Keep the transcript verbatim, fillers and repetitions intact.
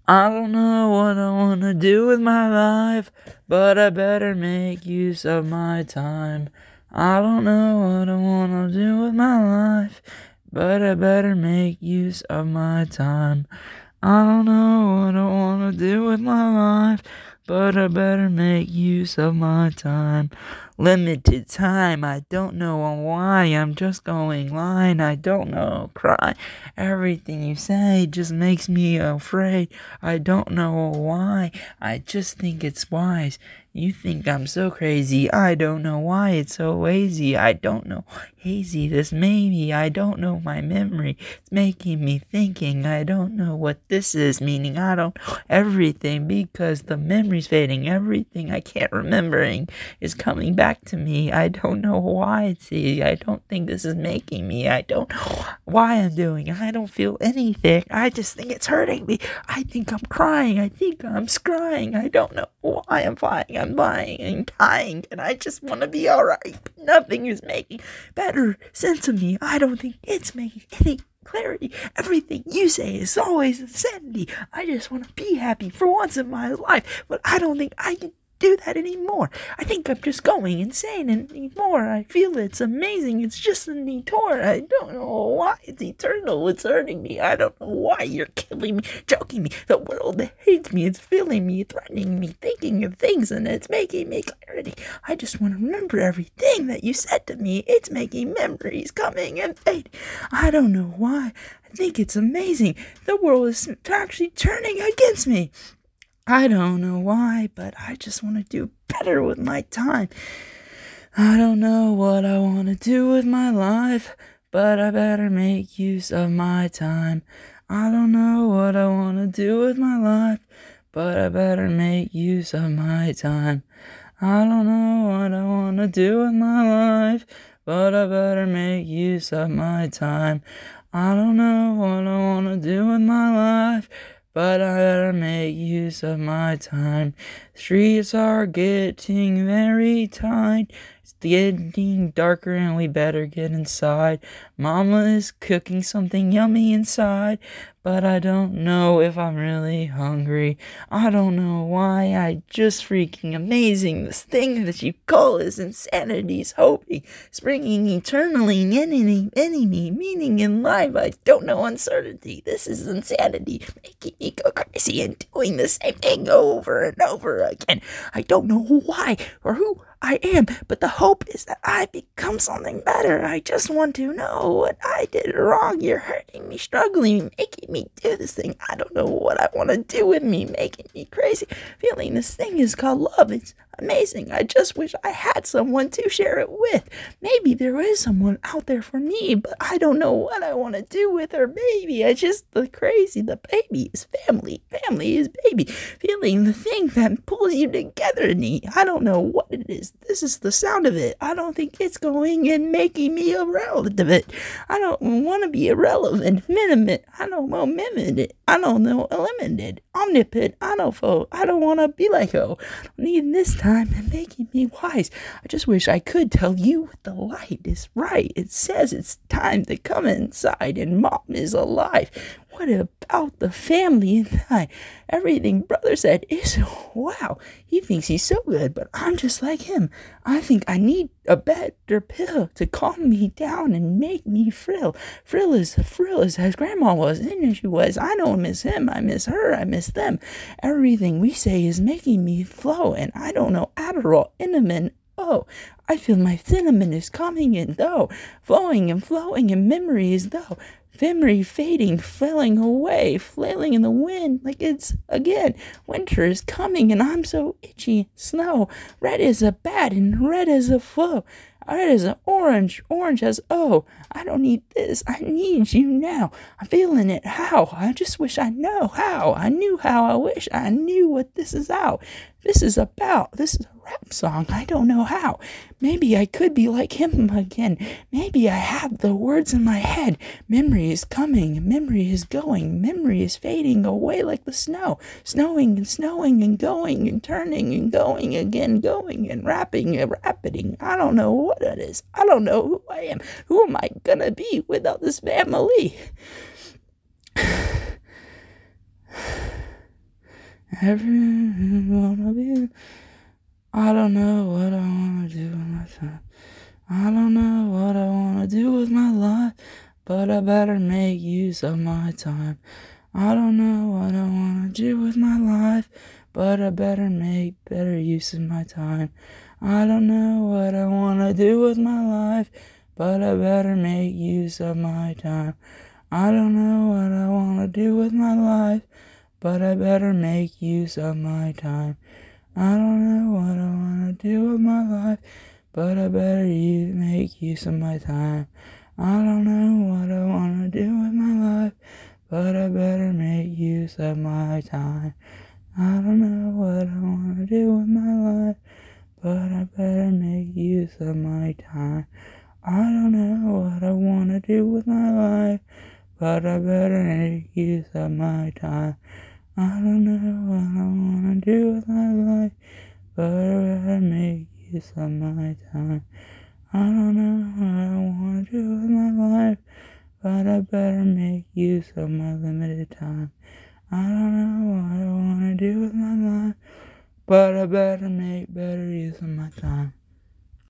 I don't know what I wanna do with my life, but I better make use of my time. I don't know what I wanna do with my life, but I better make use of my time. I don't know what I wanna do with my life, but I better make use of my time. Limited time, I don't know why, I'm just going line, I don't know, cry. Everything you say just makes me afraid, I don't know why, I just think it's wise. You think I'm so crazy, I don't know why it's so hazy, I don't know, hazy this maybe, I don't know my memory, it's making me thinking, I don't know what this is, meaning I don't know everything, because the memory's fading, everything I can't remembering is coming back to me, I don't know why it's easy, I don't think this is making me, I don't know why I'm doing it, I don't feel anything, I just think it's hurting me, I think I'm crying, I think I'm scrying, I don't know why I'm flying, I'm lying and dying, and I just want to be alright. Nothing is making better sense of me. I don't think it's making any clarity. Everything you say is always insanity. I just want to be happy for once in my life, but I don't think I can do that anymore. I think I'm just going insane anymore. I feel it's amazing. It's just a detour. I don't know why it's eternal. It's hurting me. I don't know why you're killing me, choking me. The world hates me. It's feeling me, threatening me, thinking of things, and it's making me clarity. I just want to remember everything that you said to me. It's making memories coming and fading. I don't know why. I think it's amazing. The world is actually turning against me. I don't know why, but I just want to do better with my time. I don't know what I want to do with my life, but I better make use of my time. I don't know what I want to do with my life, but I better make use of my time. I don't know what I want to do with my life, but I better make use of my time. I don't know what I want to do with my life, but I better make use of my time. Streets are getting very tight. It's getting darker and we better get inside. Mama is cooking something yummy inside, but I don't know if I'm really hungry. I don't know why, I just freaking amazing. This thing that you call is insanity is hoping, springing eternally, any, any meaning in life. I don't know uncertainty. This is insanity, making me go crazy and doing the same thing over and over again. I don't know why or who I am, but the hope is that I become something better. I just want to know what I did wrong. You're hurting me, struggling, making me do this thing. I don't know what I want to do with me, making me crazy. Feeling this thing is called love. It's amazing. I just wish I had someone to share it with. Maybe there is someone out there for me, but I don't know what I want to do with her baby. I just, the crazy, the baby is family. Family is baby. Feeling the thing that pulls you together in me. I don't know what it is. This is the sound of it. I don't think it's going and making me irrelevant. I don't want to be irrelevant, minimum. I don't know, mimic. I don't know, eliminated, omnipotent, I don't know, I don't want to be like oh. I don't need this time and making me wise. I just wish I could tell you what the light is right. It says it's time to come inside and mom is alive. What about the family and I? Everything brother said is wow. He thinks he's so good, but I'm just like him. I think I need a better pill to calm me down and make me frill. Frill is frill is as grandma was, and she was. I don't miss him. I miss her. I miss them. Everything we say is making me flow, and I don't know Adderall, Inamin. Oh, I feel my cinnamon is coming in though, flowing and flowing in memories though. Memory fading, falling away, flailing in the wind like it's, again, winter is coming and I'm so itchy. Snow, red as a bat and red as a flow. Red as an orange, orange as oh, I don't need this, I need you now. I'm feeling it, how? I just wish I know how. I knew how, I wish I knew what this is out. This is about, this is a rap song, I don't know how. Maybe I could be like him again. Maybe I have the words in my head. Memory is coming, memory is going, memory is fading away like the snow. Snowing and snowing and going and turning and going again, going and rapping and rapiding. I don't know what it is. I don't know who I am. Who am I gonna be without this family? Everyone wanna be. I don't know what I wanna do with my time. I don't know what I wanna do with my life, but I better make use of my time. I don't know what I wanna do with my life, but I better make better use of my time. I don't know what I wanna do with my life, but I better make use of my time. I don't know what I wanna do with my life, but I better make use of my time. I don't know what I wanna do with my life, but I better use, make use of my time. I don't know what I wanna do with my life, but I better make use of my time. I don't know what I wanna do with my life, but I better make use of my time. I don't know what I wanna do with my life, but I better make use of my time. I don't know what I wanna do with my life, but I better make use of my time. I don't know what I wanna do with my life, but I better make use of my limited time. I don't know what I wanna do with my life, but I better make better use of my time.